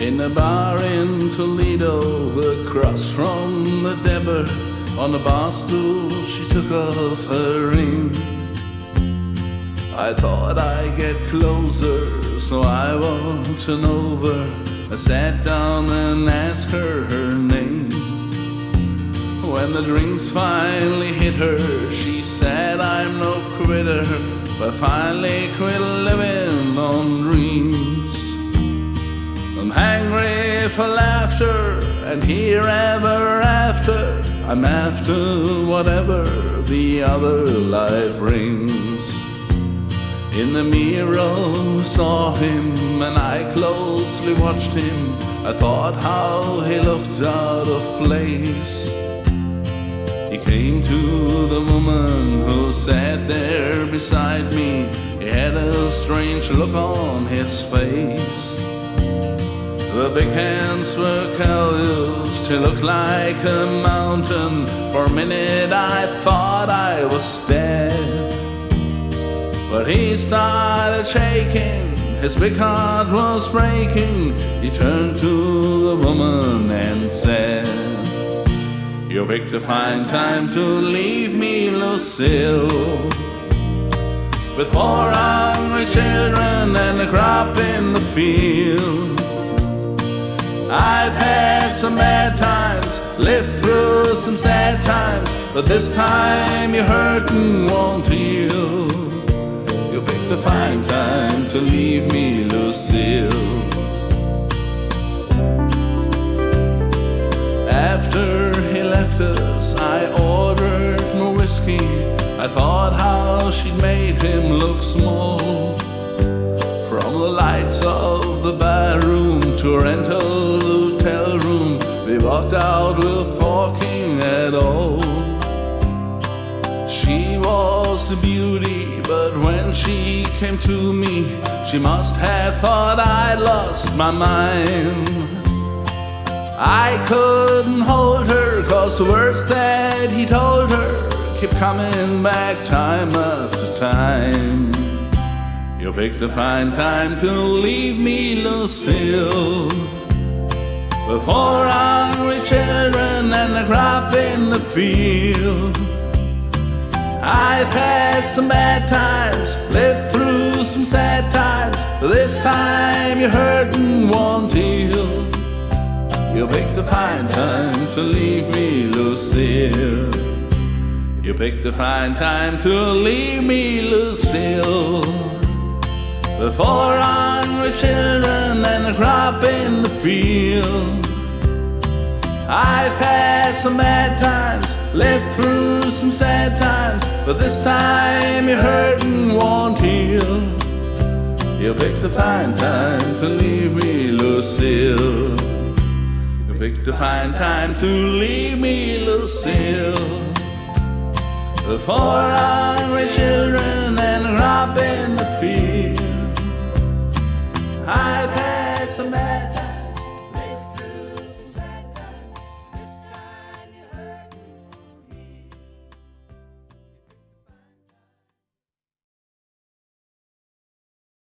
In a bar in Toledo, across from the Deborah, on a bar stool she took off her ring. I thought I'd get closer, so I walked on over. I sat down and asked her her name. When the drinks finally hit her, she said, I'm no quitter, but finally quit living on dreams. I'm hungry for laughter, and here ever after, I'm after whatever the other life brings. In the mirror saw him, and I closely watched him. I thought how he looked out of place. He came to the woman who sat there beside me. He had a strange look on his face. The big hands were calloused, he looked like a mountain. For a minute I thought I was dead, but he started shaking, his big heart was breaking. He turned to the woman and said, you picked a fine time to leave me, Lucille, with 4 hungry children and a crop in the field. I've had some bad times, lived through some sad times, but this time your hurtin' won't heal. You picked a fine time to leave me, Lucille. After he left us, I ordered more whiskey. I thought how she'd made him look small. From the lights of the bar room to a rental hotel room, we walked out without talking at all. She was a beauty, but when she came to me, she must have thought I'd lost my mind. I couldn't hold her, 'cause the words that he told her kept coming back time after time. You picked a fine time to leave me, Lucille, with 4 hungry children and a crop in the field. I've had some bad times, lived through some sad times, but this time your hurtin' won't heal. You picked a fine time to leave me, Lucille. You picked a fine time to leave me, Lucille, with 4 hungry children and a crop in the field. I've had some bad times, lived through some sad times, but this time your hurtin' won't heal. You picked a fine time to leave me, Lucille. You picked a fine time to leave me, Lucille, with 4 hungry children and a crop in the field. I've